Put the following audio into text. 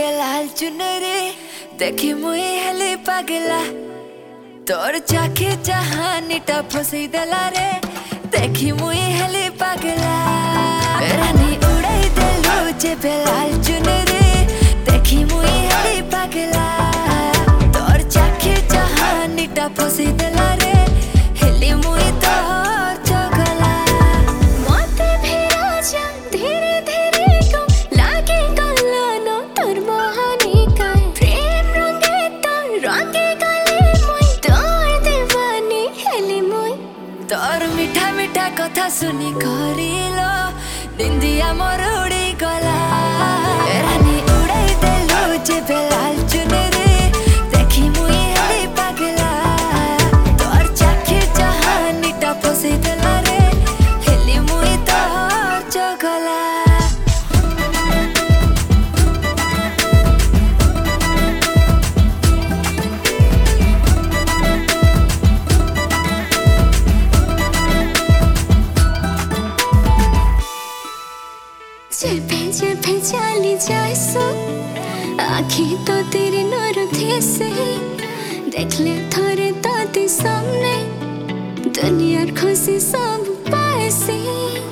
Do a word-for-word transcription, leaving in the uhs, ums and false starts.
जेबे लाल चुनरी देखी मुई हेली पागला तोर चाखे चाहानीटा फसई देला रे देखी मुई हेली पागला रानी उड़ाई देलु जेबे लाल चुनरी देखी मुई हेली पागला तोर चाखे चाहानीटा फसई देला रे हेली मुई तोर चगला मते भेजा धीरे धीरे को लागे गलानो तोर मोहनी काय प्रेम रंगे तोर रंगे गले मुई तोर दीवानी हेली मुई तोर मीठा मीठा कथा सुनी करिलो निंदिया मोर उड़ी गला रानी उड़ाई देलु जेबे लाल चुनरी देखी मुई हेली पागला तोर चाखे चाहानीटा फसई देला रे हेली मुई तोर चगला जेबे जेबे चली जासो आखी तो तेरे नर से देख ले थोड़े तो सामने दुनिया खुशी सब पाए से।